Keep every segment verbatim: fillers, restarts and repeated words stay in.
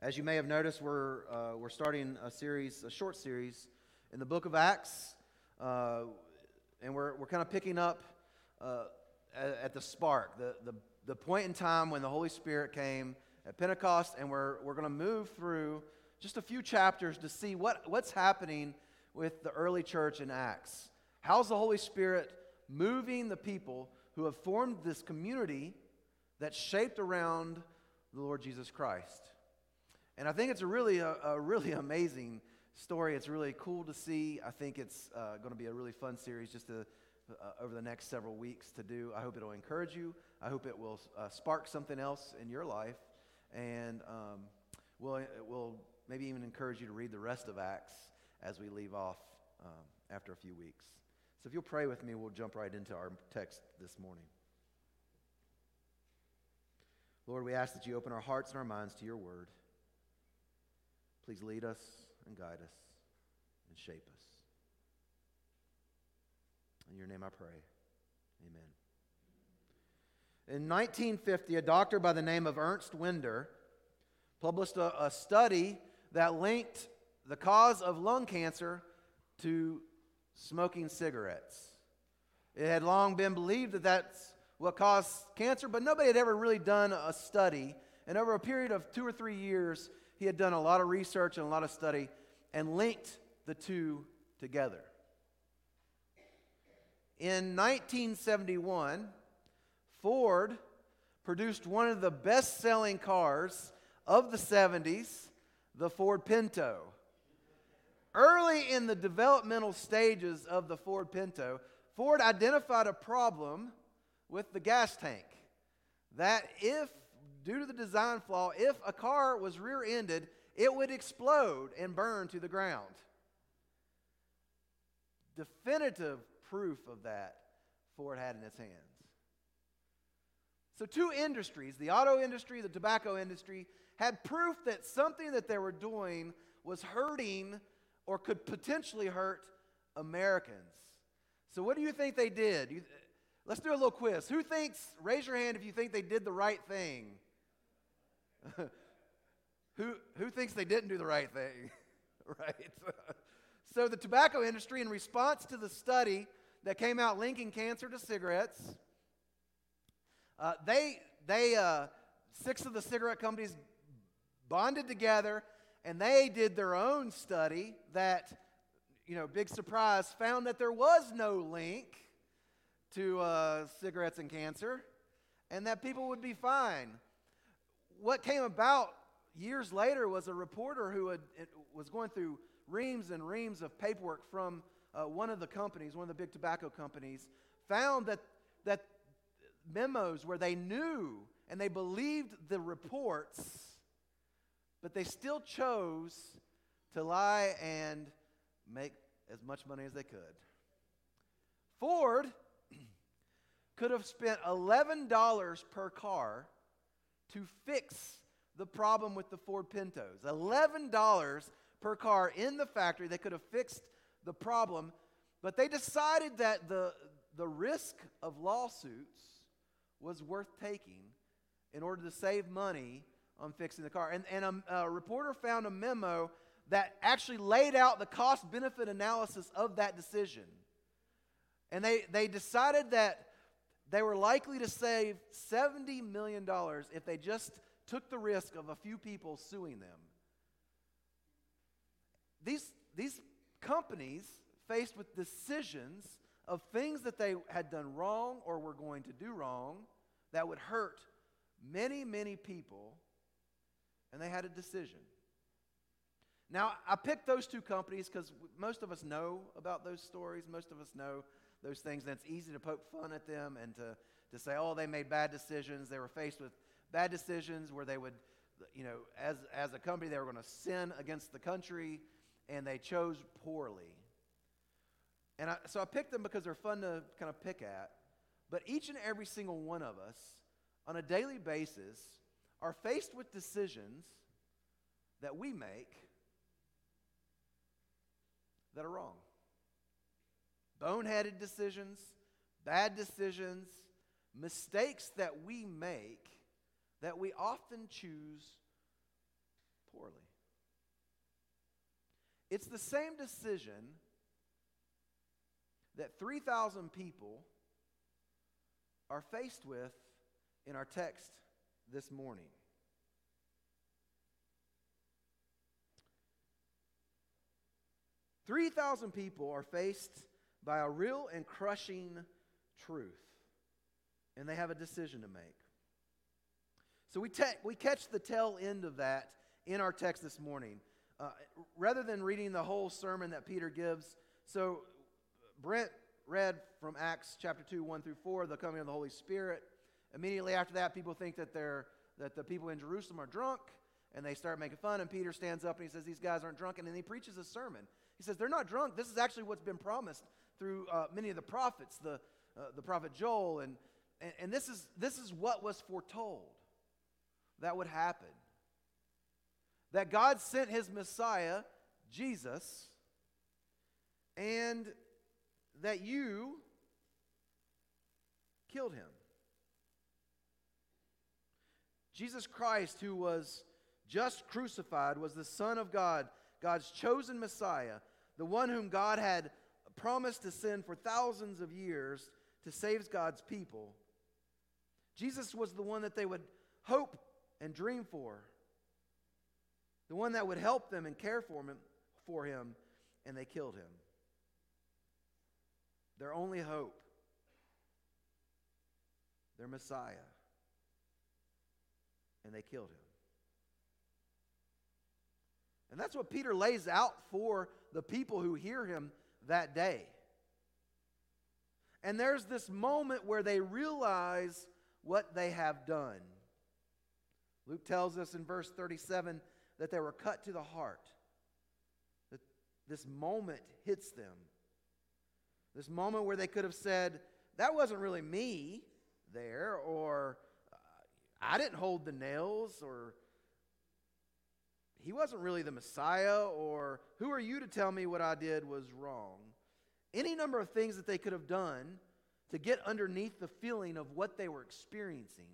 As you may have noticed, we're uh, we're starting a series, a short series, in the book of Acts, uh, and we're we're kind of picking up uh, at, at the spark, the, the the point in time when the Holy Spirit came at Pentecost, and we're we're going to move through just a few chapters to see what what's happening with the early church in Acts. How's the Holy Spirit moving the people who have formed this community that's shaped around the Lord Jesus Christ? And I think it's a really a, a really amazing story. It's really cool to see. I think it's uh, going to be a really fun series just to, uh, over the next several weeks to do. I hope it'll encourage you. I hope it will uh, spark something else in your life. And um, we'll, it will maybe even encourage you to read the rest of Acts as we leave off um, after a few weeks. So if you'll pray with me, we'll jump right into our text this morning. Lord, we ask that you open our hearts and our minds to your word. Please lead us and guide us and shape us. In your name I pray. Amen. In nineteen fifty, a doctor by the name of Ernst Winder published a, a study that linked the cause of lung cancer to smoking cigarettes. It had long been believed that that's what caused cancer, but nobody had ever really done a study. And over a period of two or three years, he had done a lot of research and a lot of study and linked the two together. In nineteen seventy-one, Ford produced one of the best-selling cars of the seventies, the Ford Pinto. Early in the developmental stages of the Ford Pinto, Ford identified a problem with the gas tank. That if, due to the design flaw, if a car was rear-ended, it would explode and burn to the ground. Definitive proof of that Ford had in its hands. So two industries, the auto industry, the tobacco industry, had proof that something that they were doing was hurting or could potentially hurt Americans. So what do you think they did? You, let's do a little quiz. Who thinks, raise your hand if you think they did the right thing. who, who thinks they didn't do the right thing? Right? So the tobacco industry, in response to the study that came out linking cancer to cigarettes, uh, they, they uh, six of the cigarette companies bonded together, and they did their own study that, you know, big surprise, found that there was no link to uh, cigarettes and cancer, and that people would be fine. What came about years later was a reporter who had, was going through reams and reams of paperwork from uh, one of the companies, one of the big tobacco companies, found that that memos where they knew and they believed the reports, but they still chose to lie and make as much money as they could. Ford could have spent eleven dollars per car to fix the problem with the Ford Pintos. eleven dollars per car in the factory. They could have fixed the problem, but they decided that the, the risk of lawsuits was worth taking in order to save money on fixing the car. And, and a, a reporter found a memo that actually laid out the cost-benefit analysis of that decision. And they, they decided that they were likely to save seventy million dollars if they just took the risk of a few people suing them. These, these companies, faced with decisions of things that they had done wrong or were going to do wrong that would hurt many, many people, and they had a decision. Now, I picked those two companies because most of us know about those stories. Most of us know those things, and it's easy to poke fun at them and to, to say, oh, they made bad decisions. They were faced with bad decisions where they would, you know, as, as a company, they were going to sin against the country, and they chose poorly. And I, so I picked them because they're fun to kind of pick at. But each and every single one of us, on a daily basis, are faced with decisions that we make that are wrong. Boneheaded decisions, bad decisions, mistakes that we make that we often choose poorly. It's the same decision that three thousand people are faced with in our text this morning. three thousand people are faced by a real and crushing truth, and they have a decision to make. So we, te- we catch the tail end of that in our text this morning. Uh, rather than reading the whole sermon that Peter gives, so Brent read from Acts chapter two, one through four, the coming of the Holy Spirit. Immediately after that, people think that they're that the people in Jerusalem are drunk, and they start making fun, and Peter stands up and he says, these guys aren't drunk, and then he preaches a sermon. He says, they're not drunk. This is actually what's been promised through uh, many of the prophets, the uh, the prophet Joel, and, and, and this is this is what was foretold that would happen. That God sent his Messiah, Jesus, and that you killed him. Jesus Christ, who was just crucified, was the Son of God, God's chosen Messiah, the one whom God had promised to send for thousands of years to save God's people. Jesus was the one that they would hope and dream for, the one that would help them and care for him, for him, and they killed him. Their only hope, their Messiah, and they killed him. And that's what Peter lays out for the people who hear him that day. And there's this moment where they realize what they have done. Luke tells us in verse thirty-seven that they were cut to the heart. That this moment hits them. This moment where they could have said, that wasn't really me there, or uh, I didn't hold the nails, or he wasn't really the Messiah, or who are you to tell me what I did was wrong? Any number of things that they could have done to get underneath the feeling of what they were experiencing.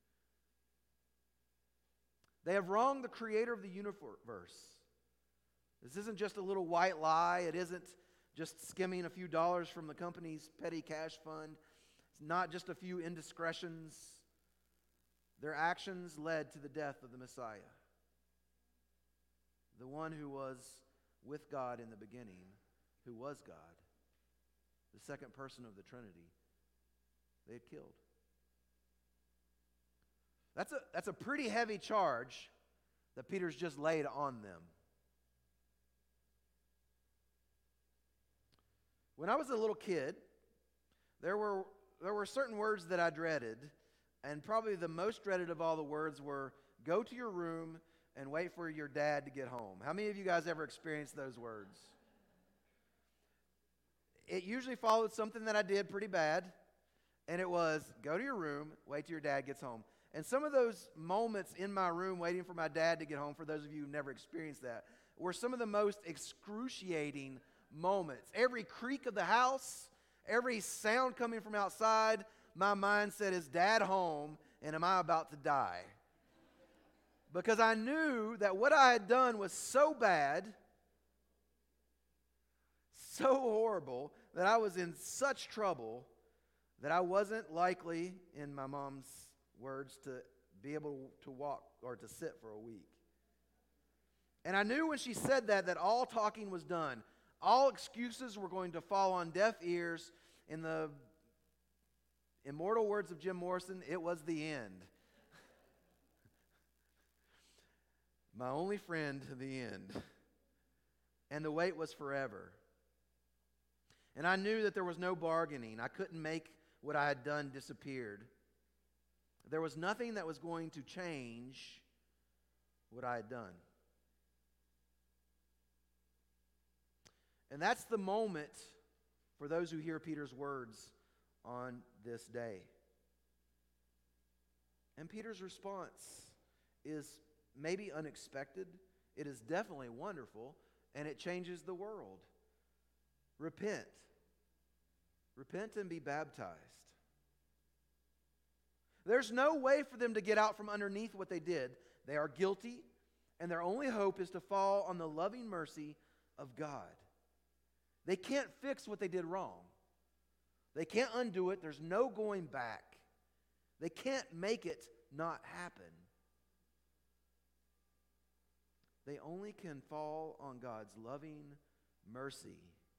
They have wronged the creator of the universe. This isn't just a little white lie. It isn't just skimming a few dollars from the company's petty cash fund. It's not just a few indiscretions. Their actions led to the death of the Messiah, the one who was with God in the beginning, who was God, the second person of the Trinity. They had killed. That's a, that's a pretty heavy charge that Peter's just laid on them. When I was a little kid, there were there were certain words that I dreaded, and probably the most dreaded of all the words were, go to your room and wait for your dad to get home. How many of you guys ever experienced those words? It usually followed something that I did pretty bad, and it was, go to your room, wait till your dad gets home. And some of those moments in my room waiting for my dad to get home, for those of you who've never experienced that, were some of the most excruciating moments. Every creak of the house, every sound coming from outside, my mind said, is dad home and am I about to die? Because I knew that what I had done was so bad, so horrible, that I was in such trouble that I wasn't likely, in my mom's words, to be able to walk or to sit for a week. And I knew when she said that, that all talking was done. All excuses were going to fall on deaf ears. In the immortal words of Jim Morrison, it was the end. My only friend to the end. And the wait was forever. And I knew that there was no bargaining. I couldn't make what I had done disappeared. There was nothing that was going to change what I had done. And that's the moment for those who hear Peter's words on this day. And Peter's response is maybe unexpected. It is definitely wonderful, and it changes the world. Repent. Repent and be baptized. There's no way for them to get out from underneath what they did. They are guilty, and their only hope is to fall on the loving mercy of God. They can't fix what they did wrong. They can't undo it. There's no going back. They can't make it not happen. They only can fall on God's loving mercy.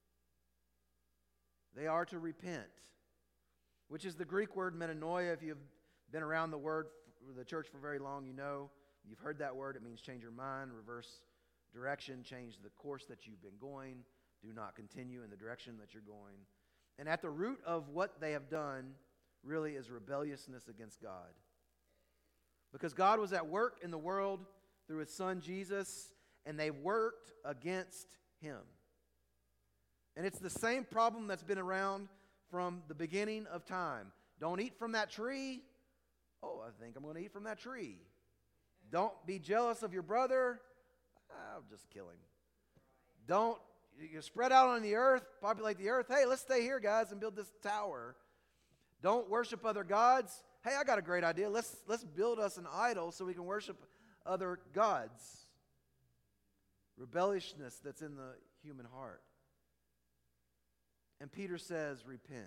They are to repent, which is the Greek word metanoia. If you've been around the word, the church for very long, you know, you've heard that word. It means change your mind, reverse direction, change the course that you've been going. Do not continue in the direction that you're going. And at the root of what they have done really is rebelliousness against God. Because God was at work in the world through His Son Jesus, and they worked against Him. And it's the same problem that's been around from the beginning of time. Don't eat from that tree. Oh, I think I'm going to eat from that tree. Don't be jealous of your brother. I'll just kill him. Don't you spread out on the earth, populate the earth. Hey, let's stay here, guys, and build this tower. Don't worship other gods. Hey, I got a great idea. Let's let's build us an idol so we can worship other gods. Rebelliousness that's in the human heart. And Peter says, repent.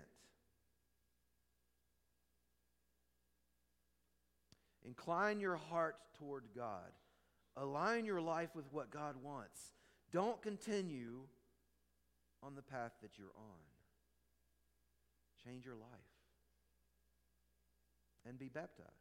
Incline your heart toward God. Align your life with what God wants. Don't continue on the path that you're on. Change your life. And be baptized.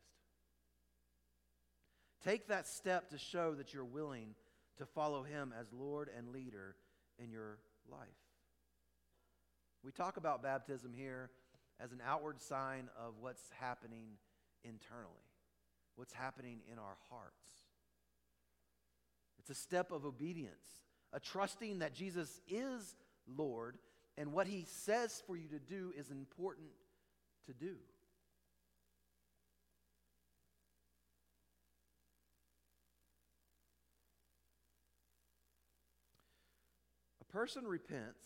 Take that step to show that you're willing to follow Him as Lord and leader in your life. We talk about baptism here as an outward sign of what's happening internally, what's happening in our hearts. It's a step of obedience, a trusting that Jesus is Lord, and what He says for you to do is important to do. A person repents,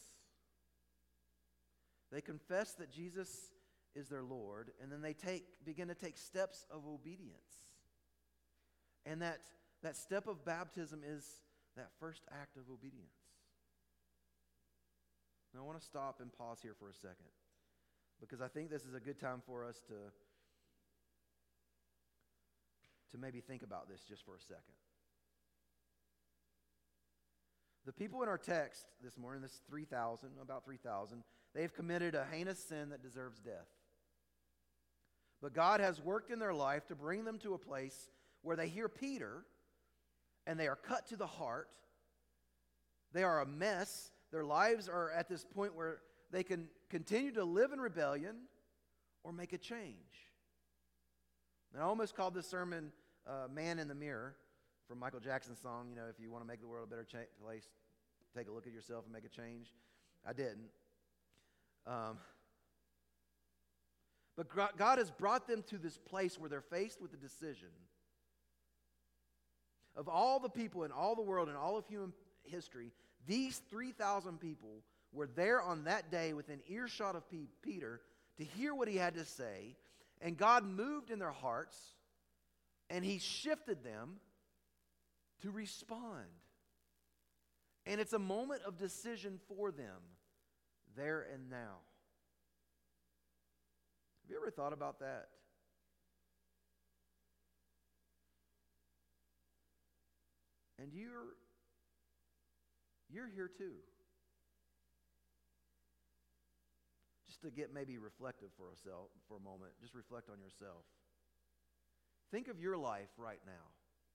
they confess that Jesus is their Lord, and then they take begin to take steps of obedience. And that, that step of baptism is that first act of obedience. Now I want to stop and pause here for a second, because I think this is a good time for us to, to maybe think about this just for a second. The people in our text this morning, this three thousand, about three thousand, they've committed a heinous sin that deserves death. But God has worked in their life to bring them to a place where they hear Peter and they are cut to the heart. They are a mess. Their lives are at this point where they can continue to live in rebellion or make a change. And I almost called this sermon uh, Man in the Mirror, from Michael Jackson's song, you know, if you want to make the world a better cha- place, take a look at yourself and make a change. I didn't. Um, but God has brought them to this place where they're faced with the decision of all the people in all the world and all of human history. These three thousand people were there on that day within earshot of P- Peter to hear what he had to say, and God moved in their hearts, and He shifted them to respond. And it's a moment of decision for them, there and now. Have you ever thought about that? And you're you're here too. Just to get maybe reflective for ourselves for a moment, just reflect on yourself. Think of your life right now.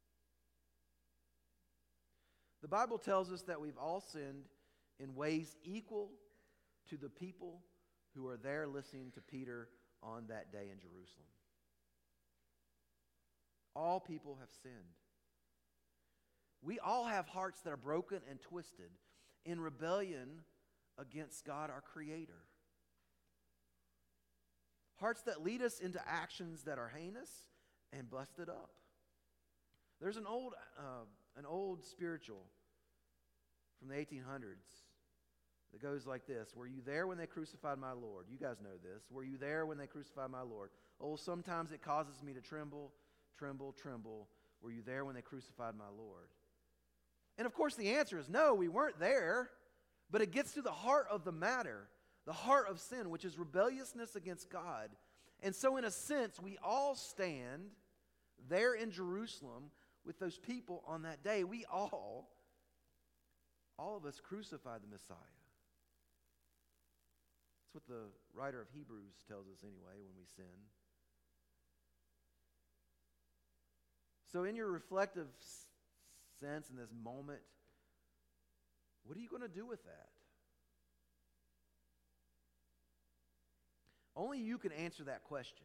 The Bible tells us that we've all sinned in ways equal to the people who are there listening to Peter on that day in Jerusalem. All people have sinned. We all have hearts that are broken and twisted in rebellion against God, our Creator. Hearts that lead us into actions that are heinous and busted up. There's an old, uh, an old spiritual from the eighteen hundreds that goes like this. Were you there when they crucified my Lord? You guys know this. Were you there when they crucified my Lord? Oh, sometimes it causes me to tremble, tremble, tremble. Were you there when they crucified my Lord? And of course the answer is no, we weren't there. But it gets to the heart of the matter, the heart of sin, which is rebelliousness against God. And so in a sense, we all stand there in Jerusalem with those people on that day. We all, all of us crucified the Messiah. That's what the writer of Hebrews tells us anyway when we sin. So in your reflective sense in this moment, what are you going to do with that? Only you can answer that question.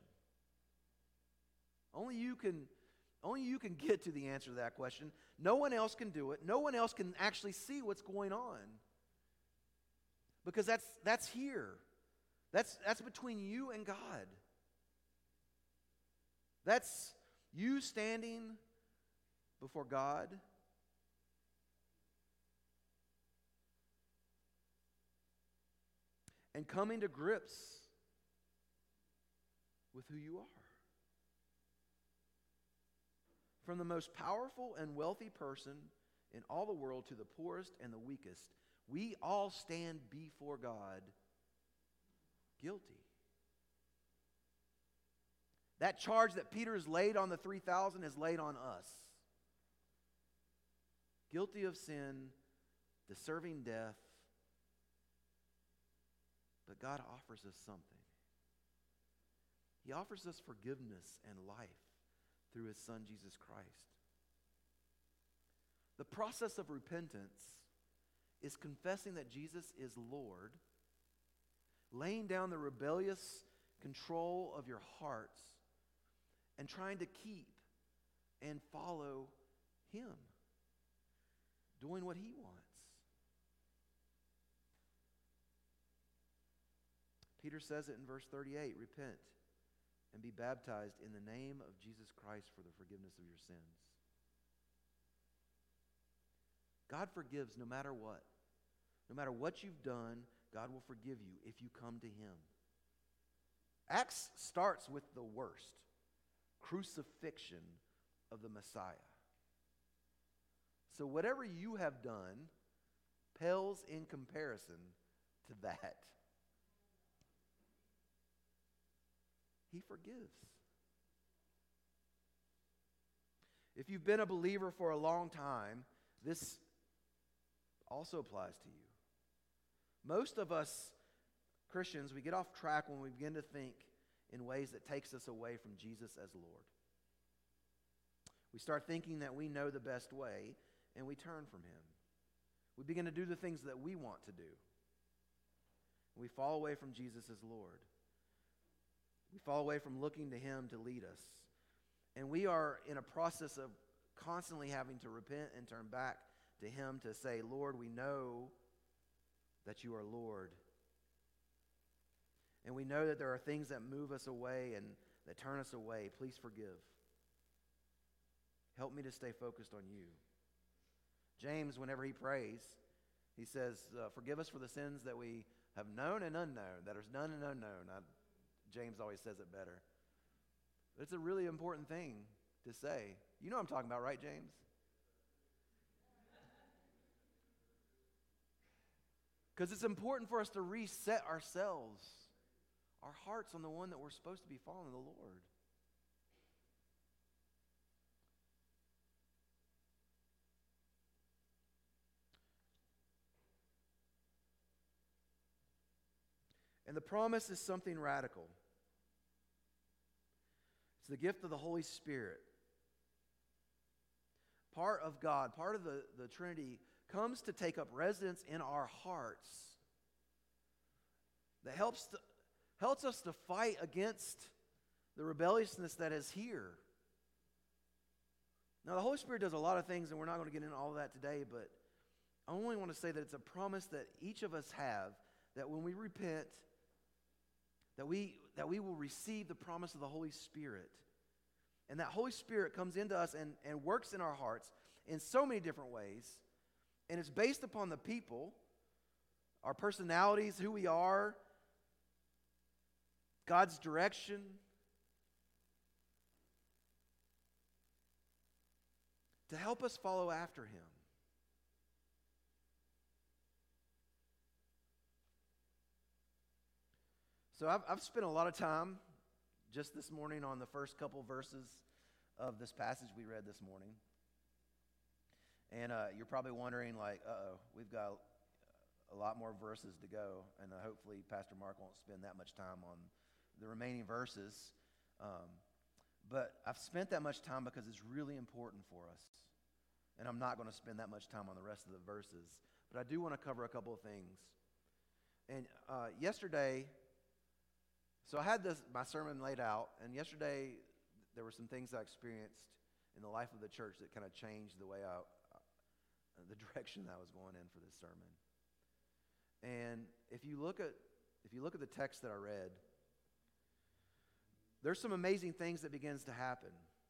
Only you can, only you can get to the answer to that question. No one else can do it. No one else can actually see what's going on. Because that's that's here. That's that's between you and God. That's you standing before God. And coming to grips with who you are. From the most powerful and wealthy person in all the world to the poorest and the weakest, we all stand before God guilty. That charge that Peter has laid on the three thousand is laid on us. Guilty of sin, deserving death, but God offers us something. He offers us forgiveness and life through His Son, Jesus Christ. The process of repentance is confessing that Jesus is Lord, laying down the rebellious control of your hearts, and trying to keep and follow Him, doing what He wants. Peter says it in verse thirty-eight, repent and be baptized in the name of Jesus Christ for the forgiveness of your sins. God forgives no matter what. No matter what you've done, God will forgive you if you come to Him. Acts starts with the worst, crucifixion of the Messiah. So whatever you have done pales in comparison to that. He forgives. If you've been a believer for a long time, this also applies to you. Most of us Christians, we get off track when we begin to think in ways that takes us away from Jesus as Lord. We start thinking that we know the best way, and we turn from Him. We begin to do the things that we want to do. We fall away from Jesus as Lord. We fall away from looking to Him to lead us. And we are in a process of constantly having to repent and turn back to Him to say, Lord, we know that You are Lord. And we know that there are things that move us away and that turn us away. Please forgive. Help me to stay focused on You. James, whenever he prays, he says, uh, forgive us for the sins that we have known and unknown, that are known and unknown. I, James always says it better. But it's a really important thing to say. You know what I'm talking about, right, James? Because it's important for us to reset ourselves, our hearts on the one that we're supposed to be following, the Lord. And the promise is something radical. It's the gift of the Holy Spirit. Part of God, part of the, the Trinity, comes to take up residence in our hearts. That helps, to, helps us to fight against the rebelliousness that is here. Now, the Holy Spirit does a lot of things, and we're not going to get into all of that today, but I only want to say that it's a promise that each of us have, that when we repent, that we, that we will receive the promise of the Holy Spirit. And that Holy Spirit comes into us and, and works in our hearts in so many different ways. And it's based upon the people, our personalities, who we are, God's direction. To help us follow after Him. So I've, I've spent a lot of time just this morning on the first couple verses of this passage we read this morning. And uh, you're probably wondering, like, uh-oh, we've got a lot more verses to go, and uh, hopefully Pastor Mark won't spend that much time on the remaining verses. Um, but I've spent that much time because it's really important for us. And I'm not going to spend that much time on the rest of the verses. But I do want to cover a couple of things. And uh, yesterday, so I had this my sermon laid out, and yesterday there were some things I experienced in the life of the church that kind of changed the way I, uh, the direction that I was going in for this sermon. And if you look at if you look at the text that I read, there's some amazing things that begins to happen.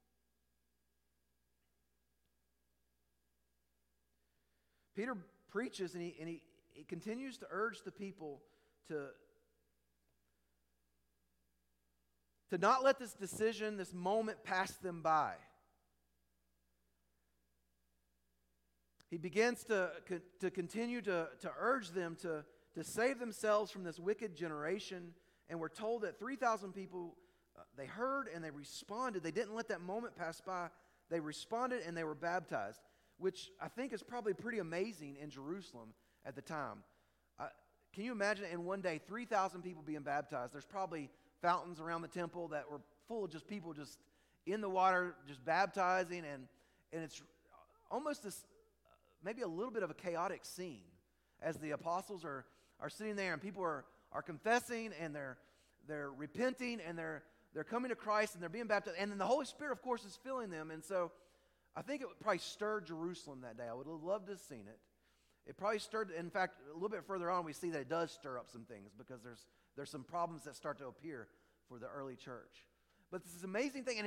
Peter preaches and he and he, he continues to urge the people to to not let this decision, this moment pass them by. He begins to, to continue to, to urge them to, to save themselves from this wicked generation. And we're told that three thousand people, uh, they heard and they responded. They didn't let that moment pass by. They responded and they were baptized, which I think is probably pretty amazing in Jerusalem at the time. Uh, can you imagine in one day, three thousand people being baptized? There's probably fountains around the temple that were full of just people just in the water, just baptizing. And, and it's almost this, maybe a little bit of a chaotic scene as the apostles are, are sitting there and people are, are confessing and they're, they're repenting and they're, they're coming to Christ and they're being baptized. And then the Holy Spirit, of course, is filling them. And so I think it would probably stir Jerusalem that day. I would have loved to have seen it. It probably stirred, in fact, a little bit further on, we see that it does stir up some things because there's there's some problems that start to appear for the early church. But this is an amazing thing, and